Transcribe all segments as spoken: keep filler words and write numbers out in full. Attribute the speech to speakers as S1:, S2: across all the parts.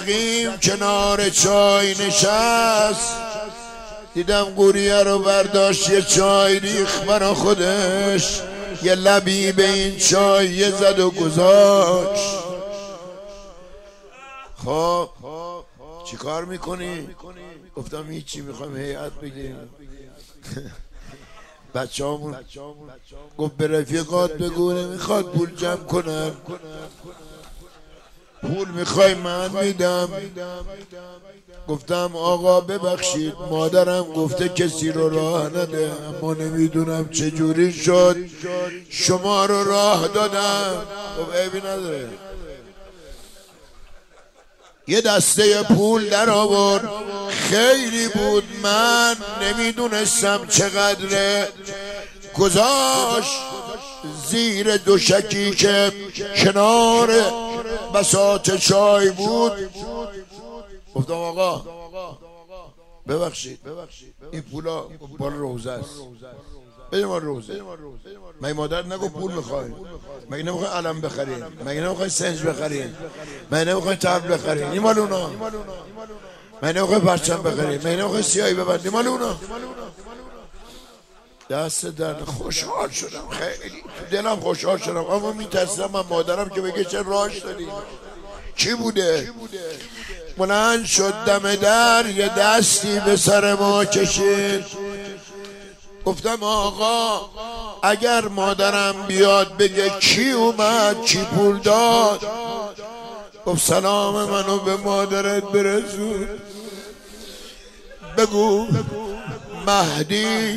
S1: مستقیم کنار چای نشست، دیدم قوریه رو برداشت یه چای ریخ برا خودش، یه لبی به این چای یه زد و گذاشت. خب چی کار میکنی؟ گفتم هیچی، میخوایم هیئت بگیریم. بچه همون گفت به رفیقات بگو نمیخواد پول جمع کنن، پول میخوای من میدم. گفتم آقا ببخشید مادرم گفته کسی رو راه نده، اما نمیدونم چجوری شد شما رو راه دادم. گفت عیبی نداره. یه دسته پول در آورد، خیلی بود، من نمیدونستم چقدره، گذاشت زیر دوشکی که کنار بساط چای بود. گفتم آقا ببخشید این پولا بال روزه است، بده ما روزه. مگه مادر نگو پول میخوای؟ مگه نمیخوای علم بخرین؟ مگه نمیخوای سنج بخرین؟ مگه نمیخوای تبل بخرین؟ این مال اونا. مگه نمیخوای پرچم بخرین؟ مگه نمیخوای سیاهی ببندی؟ مال اونا. دست در خوشحال شدم، خیلی دلم خوشحال شدم، اما میترسیدم من مادرم که بگه چه راش دادی، چی بوده؟ بلند شد دم در، یه دستی به سر ما کشید. گفتم آقا اگر مادرم بیاد بگه کی اومد کی پول داد، گفت سلام منو به مادرت برسون، بگو مهدی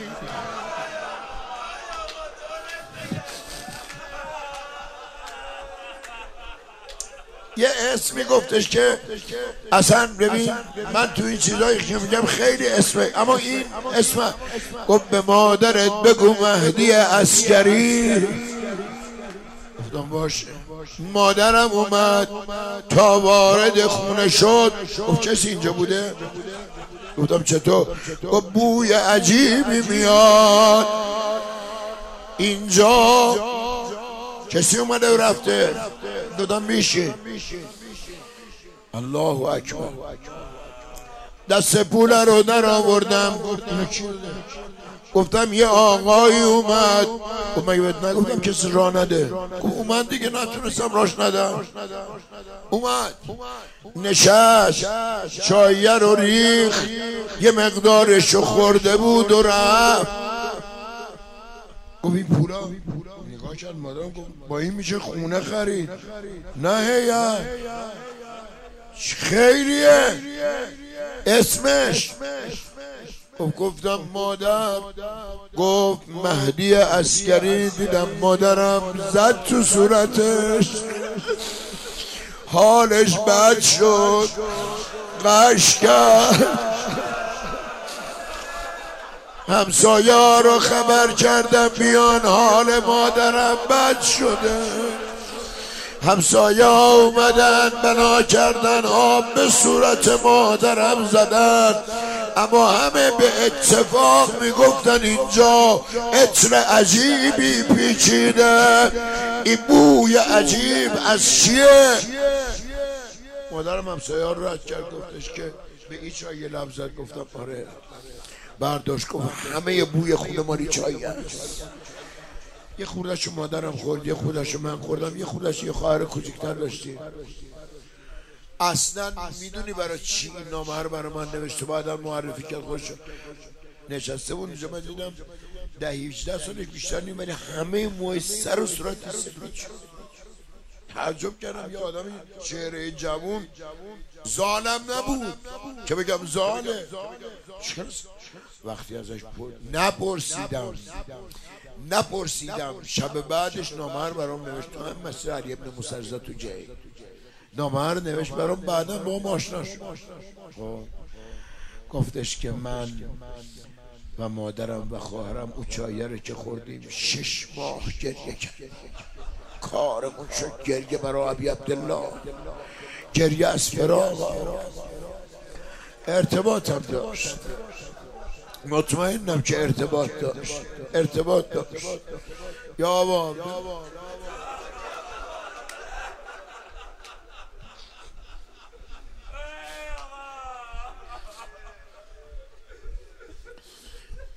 S1: یه اسمی گفتش که اصلا ببین من تو این چیزایی که میگم خیلی اسمه، اما این اسم گفت به مادرت بگو مهدی عسکری. گفتم باشه. مادرم اومد تا وارد خونه شد، گفت کسی اینجا بوده؟ گفتم چطور؟ گفت بوی عجیبی میاد اینجا، کسی اومده و رفته؟ دادم میشه. الله اکبر. دست پول رو در آوردم، گفتم یه آقایی اومد. گفت مگه بهت نگفتم کسی راه نده؟ گفت اومد دیگه، نتونستم راش ندم. اومد نشست، چایه رو ریخ، یه مقدارشو خورده بود و رفت. گفت این پولا؟ نگاه کرد مادرم، گفت با این میشه خونه خرید، نه هیئت. خیریه اسمش؟ گفتم مادر. گفت مهدی عسکری. دیدم مادرم زد تو صورتش، حالش بد شد، قش کرد. همسایه رو خبر کردم بیان، حال مادرم بد شده. همسایه ها اومدن بنا کردن، آب به صورت مادرم زدن، اما همه به اتفاق میگفتن اینجا عطر عجیبی پیچیده. این بوی عجیب از چیه؟ مادرم همسایه ها رو رد کرد، گفتش که به این چای یه لب زد. گفتم آره. برداشت گفت همه یه بوی خونه مالی چایی هست. یه خوردهشو مادرم خورد، یه خوردهشو من خوردم، یه خوردهشو یه خواهر کوچیک‌تر داشتیم. اصلا میدونی برای چی این نامه رو برای من نوشته؟ بعدم معرفی کرد خودش. نشسته بود اینجا، من دیدم ده هجده سالش بیشتر نیم، ولی همه موهای سر و صورت سفید شد. تعجب کردم یه آدمی چهره جوون ظالم نبود که بگم ظاله. وقتی ازش نپرسیدم نپرسیدم شب بعدش نامه رو برام نوشت. تو هم مثل علی ابن مسرزه تو جایی نامه رو نوشت برام، بعدا با هم آشنا شد. گفتش که من و مادرم و خواهرم او چایه رو که خوردیم شش ماه گریه کردیم، کارمون شد گریه برای ابی عبدالله، گریه از فراق. ارتباطم داشت، مطمئنم که ارتباط داشت ارتباط داشت یا آبا.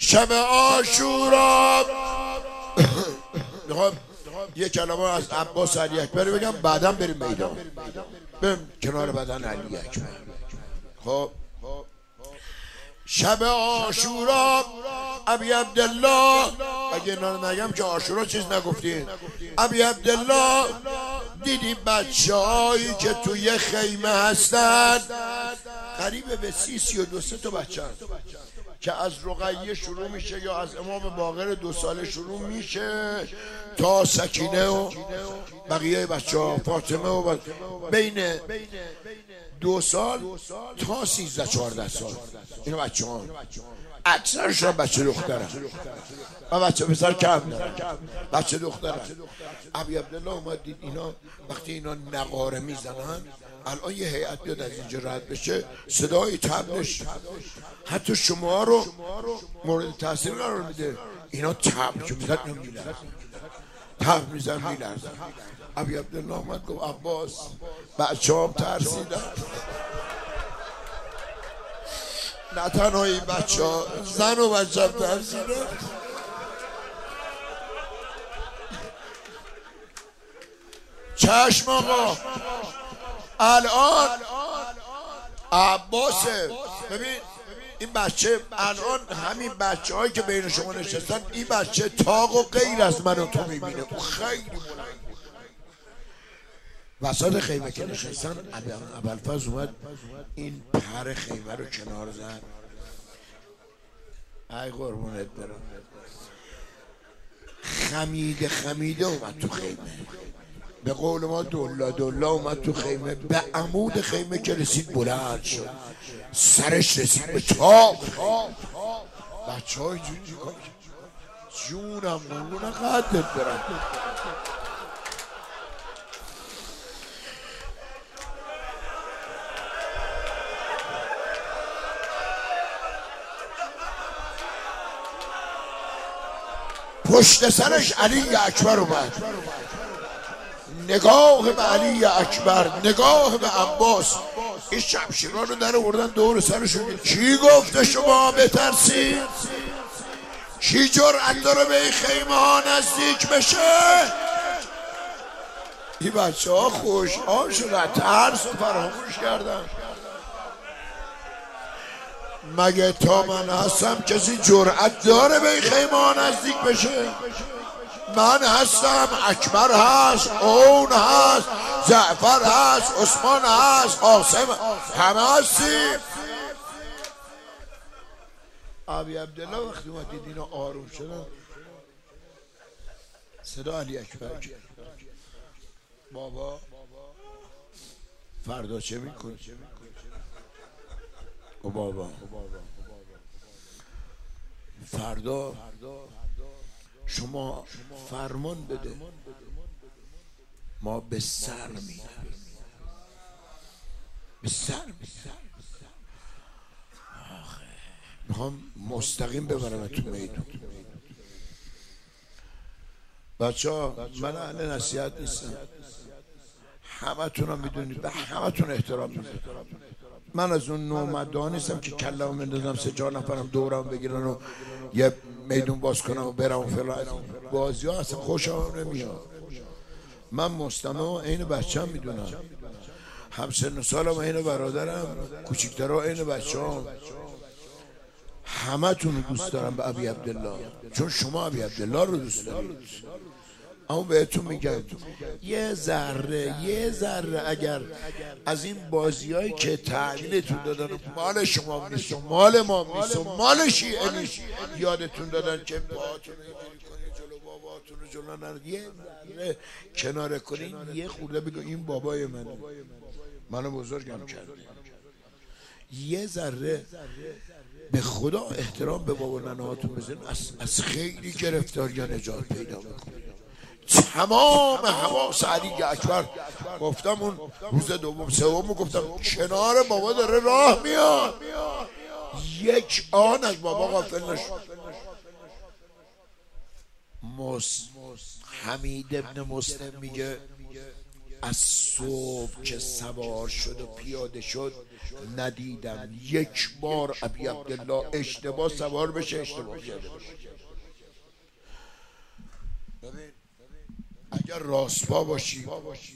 S1: شب عاشورا. یه کلمه از عباس علی اکبر بگم بعدم بریم میدان، بریم کنار بدن علی اکبر. خب شب عاشورا ابی عبدالله، اگه اینا رو نگم که عاشورا چیز نگفتین. ابی عبدالله دیدی بچه هایی که توی خیمه هستن قریب به سی سی و دو سه تا بچه هست که از رقیه شروع میشه یا از امام باقر دو ساله شروع میشه تا سکینه و بقیه بچه ها، فاطمه و بچه. بین دو سال تا سیزده چهارده سال اینو بچه ها، اکثرشون بچه دخترن و بچه پسر کم دارن، بچه دخترن. ابی عبدالله اومد دید اینا وقتی اینا نقاره میزنن، الان یه هیئت بیاد از اینجا رد بشه صدای تبلش حتی شما رو مورد تاثیر قرار میده. اینا تبل که میزن نمیلرزن، تبل میزن میلرزن. ابی عبدالله اومد گفت عباس بچه هم ترسیدن، نه تنها این بچه ها، زن و بچه هم ترسیدن. چشم آقا الان عباسه. ببین این بچه الان همین بچه هایی که بین شما نشستن، این بچه تاق و غیر از من و تو میبینه، او خیلی بلند وسط خیمه که نشستن. ابوالفضل اومد این پر خیمه رو کنار زد. ای قربونت برم، خمیده خمیده اومد تو خیمه، به قول ما دولا دولا اومد تو خیمه. به عمود خیمه که رسید بلند شد، سرش رسید به تاق. بچه های جونی کن جونم قربون قدرت برم. پشت سرش علی اکبر اومد، نگاه به علی اکبر، نگاه به عباس. این شمشیران رو در آوردن دور سرشون. کی گفته شما بترسید؟ کی جرأت داره به این خیمه ها نزدیک بشه؟ این بچه ها خوشحال شدن، ترس و فراموش کردن. مگه تا من هستم کسی جرأت داره به این خیمه ها نزدیک بشه؟ من هستم، اکبر هست، اون هست، جعفر هست، عثمان هست، قاسم، همه هستیم. ابی عبدالله وقتی اومد دید اینا آروم شدن، صدا علی اکبر کرد بابا فردا چه میکنی؟ او بابا فردا شما فرمان بده، ما به سر میریم، به سر میریم. میخوام مستقیم ببرم تو میدون. بچه ها من اهل نصیحت نیستم، همه تون هم میدونید، به همه تون احترام میذارم. من از اون نومدان نیستم که کلمو مندازم سه چهار نفرم دورم بگیرن و یه میدون باز کنم و برم و فلان. بازی ها اصلا خوشم نمیاد. من مستمع و عین بچه هم میدونم، همسن و سالم عین برادرم، کوچیکترها عین بچه هم. همه تون رو دوست دارم به ابی عبدالله، چون شما ابی عبدالله رو دوست دارید. اما بهتون میگم یه ذره یه ذره اگر از این بازیایی که تعلیلتون دادن مال شما نیست و مال ما نیست و مال شیعه نیست یادتون دادن که باهاتون اینجوری کنید جلو باباتون رو جلو نرد، یه ذره کناره کنین، یه خورده بگو این بابای منه، منو بزرگم کرد. یه ذره به خدا احترام به بابا ننهاتون بزنین، از, از خیلی گرفتاری یا نجات پیدا بکنید. تمام حواس علی اکبر گفتم اون روز دوم سوم گفتم کنار بابا داره راه میاد، یک آن از بابا غافل نشد. مس حمید ابن مسلم میگه از صبح که سوار شد و پیاده شد ندیدم یک بار ابی عبدالله اشتباه سوار بشه اشتباه پیاده بشه. اگر راست پا باشی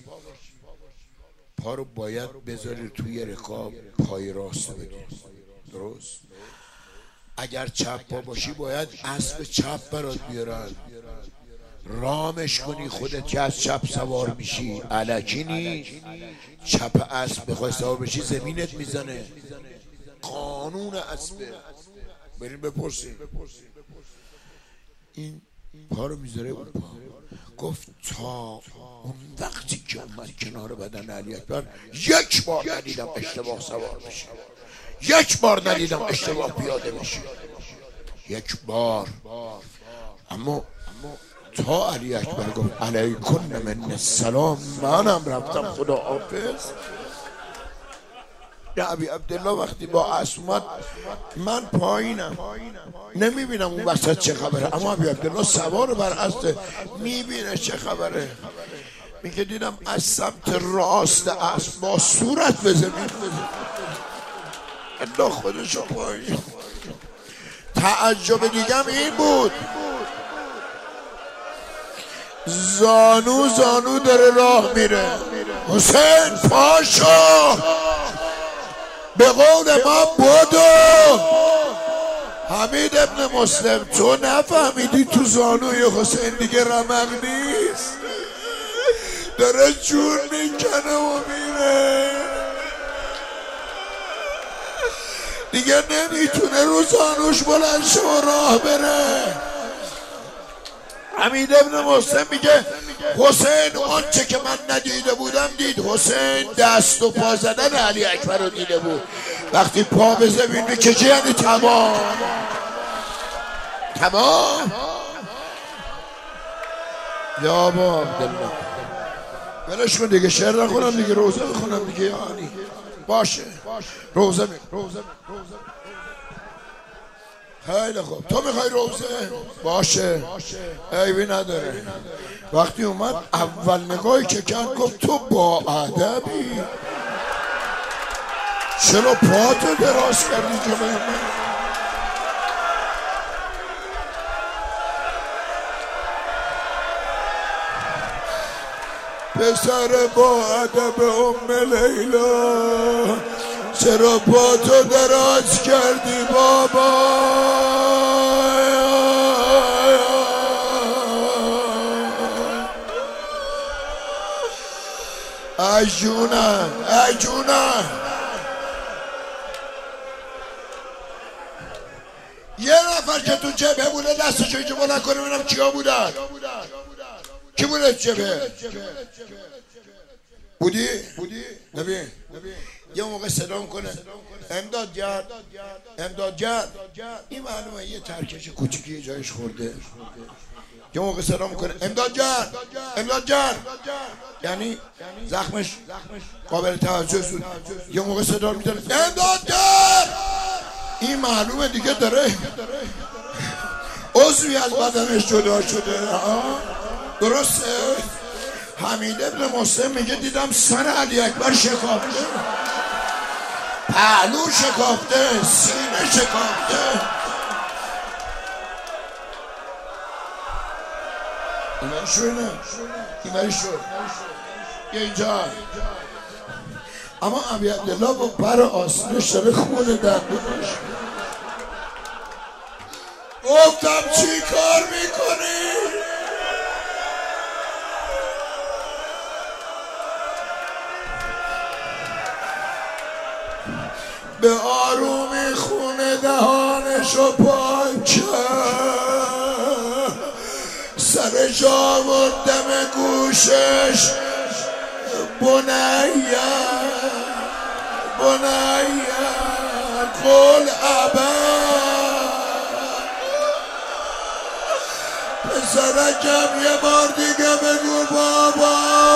S1: پا رو باید بذاری توی رکاب، پای راست رو بگیری، درست؟ اگر چپ پا باشی باید اسب چپ برات بیارن، رامش کنی خودت که از چپ سوار میشی. الکی نیست چپ اسب بخوای سوار بشی زمینت میزنه، قانون اسبه. بریم بپرسیم. این پا رو میذاره اون پا. گفت تا اون وقتی که اومد کنار بدن علی اکبر یک بار ندیدم اشتباه سوار بشه، یک بار ندیدم اشتباه پیاده بشه، یک بار. اما تا علی اکبر گفت علیکم من السلام، منم رفتم خدا حافظ. یا ابی عبدالله وقتی با اسب اومد من پایینم نمیبینم اون وسط چه خبره، اما ابی عبدالله سوار بر اسب میبینه چه خبره. میگه دیدم از سمت راست اسب با صورت به زمین الله خودشو پایین. تعجب دیگم این بود زانو زانو داره راه میره. حسین پاشو، به قول ما بدو. حمید ابن مسلم تو نفهمیدی تو زانوی حسین دیگه رمق نیست، داره جون میکنه و میره دیگه، نمیتونه رو زانوش بلند شه و راه بره. حمید ابن مسلم میگه حسین آنچه که من ندیده بودم دید. حسین دست و پا زدن علی اکبر رو دیده بود. وقتی پا به زمین میکشه یعنی تمام تمام. یا با عبدالله بلش کن دیگه، شعر نخونم دیگه، روزه بخونم دیگه. یعنی باشه روزه می خیلی خوب. تو میخوای روزه؟ باشه عیبی نداره. وقتی اومد اول نگاهی که کرد گفت تو با ادبی، چرا پاتو دراز کردی جلوی من؟ پسر با ادب ام لیلا، چرا پاتو دراز کردی بابا؟ ای جونم ای جونم. یه نفر که تو جبهه بوده دستشو اینجا بلند کنه ببینم کیا بودن. کی بوده جبهه؟ بودی؟ نبی یه موقع صدا کنه امدادگر امدادگر، این معلومه یه ترکش کوچیکی یه جایش خورده. یه موقع صدا میکنه امدادگر امدادگر، یعنی زخمش قابل توجه شد. یه موقع صدا میزنه امدادگر، این معلومه دیگه داره عضوی از بدنش جدا شده. درسته؟ حمید ابن مسلم میگه دیدم سر علی اکبر شکافته، پهلو شکافته، سینه شکافته. ایمانی شو اینه ایمانی شو یه اینجا. اما ابی عبدالله با پر آسانش داره خون درد بکنش. گفتم چی کار میکنی؟ به آرومی خونه دهانشو پاک کرد، سرش آوردم گوشش بنیه بنیه قل ابا، پسرکم یه بار دیگه بگو بابا.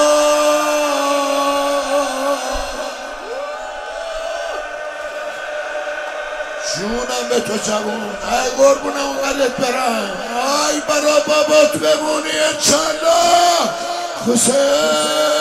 S1: جونم به تو جوون، ای قربونم اونقدرت برم، ای برا بابات بمونی انشالله. حسین